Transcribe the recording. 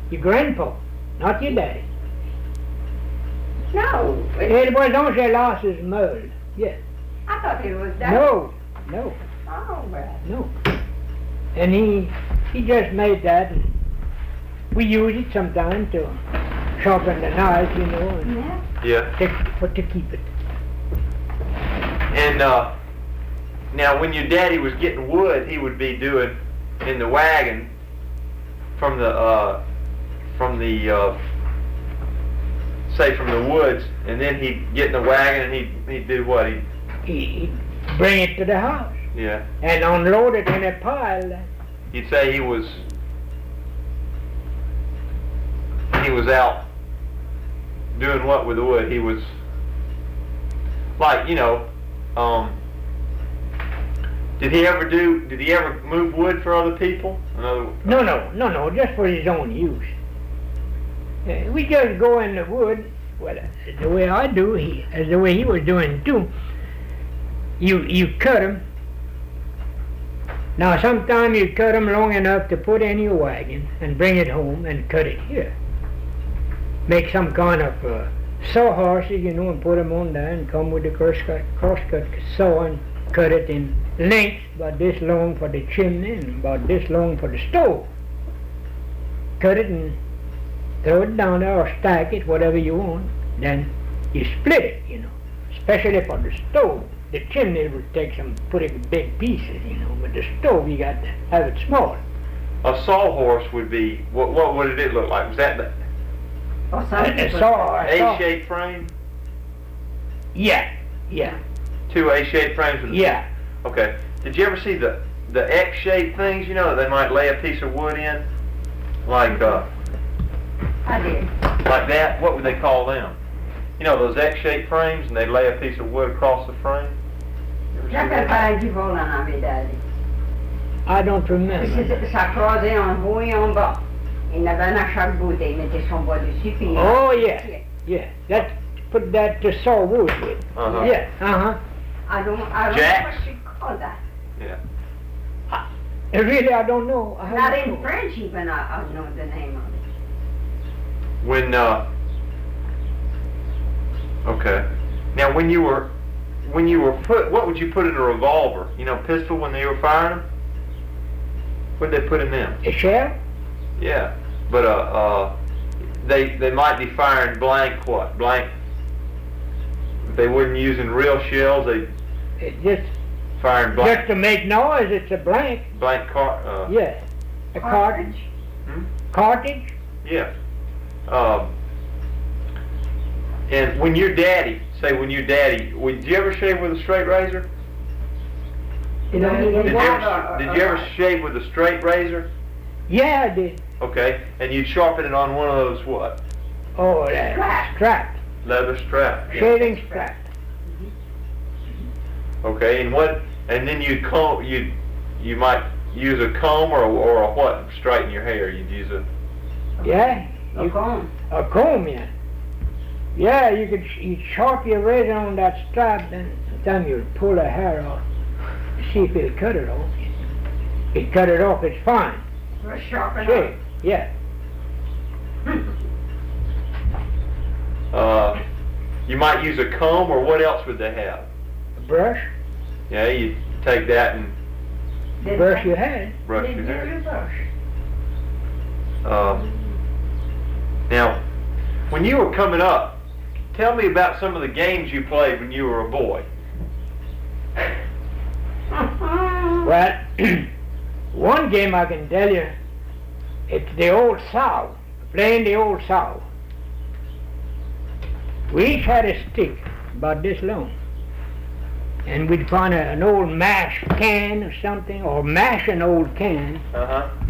Your grandpa, not your daddy. No. It was on the losses mold. Yeah. I thought it was that. No. Oh, well. No. And he just made that. And we use it sometimes to sharpen the knife, you know, and Yeah. to keep it. And now, when your daddy was getting wood, he would be doing in the wagon from the say from the woods, and then he'd get in the wagon and he'd do what? He'd bring it to the house. Yeah. And unload it in a pile. You'd say he was out doing what with the wood? He was like, you know, did he ever move wood for other people? No, just for his own use. We just go in the wood, well, the way I do, as the way he was doing too. You cut them. Now sometimes you cut them long enough to put in your wagon and bring it home and cut it here. Make some kind of sawhorses, you know, and put them on there and come with the crosscut saw and cut it in lengths, about this long for the chimney and about this long for the stove. Cut it and throw it down there or stack it, whatever you want. Then you split it, you know, especially for the stove. The chimney would take some pretty big pieces, you know, but the stove you got to have it small. A sawhorse would be, what did it look like? Was that the A-shaped frame? Yeah. Two A-shaped frames with Yeah. Okay. Did you ever see the X-shaped things, you know, that they might lay a piece of wood in? Like, I did. like that? What would they call them? You know, those X-shaped frames, and they lay a piece of wood across the frame? You ever see J'avais that? pas dit vol en avait d'aller. I don't remember. Ça croisait en haut et en bas. Il y en avait un à chaque bout. Il mettait son bois dessus. Puis Oh, yeah. That put that to saw wood with. Uh-huh. Yeah, I don't know Jacks? what you call that. Yeah. Really, I don't know. Not in French even, I know the name of it. When, okay. Now, when you were what would you put in a revolver? You know, pistol when they were firing them? What did they put in them? A shell? Yeah, but they might be firing blank what? Blank. They weren't using real shells. They Just firing blank. just to make noise, it's a blank. Blank Yeah. A cartridge. Cartridge? Yeah. And when your daddy, would you ever shave with a straight razor? You know, he Did you had ever shave with a straight razor? Yeah, I did. Okay, and you'd sharpen it on one of those what? Oh, that strap. Leather strap. Yeah. Shaving strap. Okay, and then you might use a comb or a what to straighten your hair? You'd use a Yeah. a comb. A comb, yeah. Yeah, you'd sharp your razor on that strap, then sometimes you'd pull the hair off, see if it'll cut it off. If it cut it off, it's fine. For sharpen Shave, yeah. You might use a comb, or what else would they have? A brush, Yeah, you take that and brush your hair. brush your Did hair. you brush? Now, when you were coming up, tell me about some of the games you played when you were a boy. Well, one game I can tell you, it's the old sow, playing the old sow. We each had a stick about this long, and we'd find an old mash can or something, or mash an old can, Uh-huh.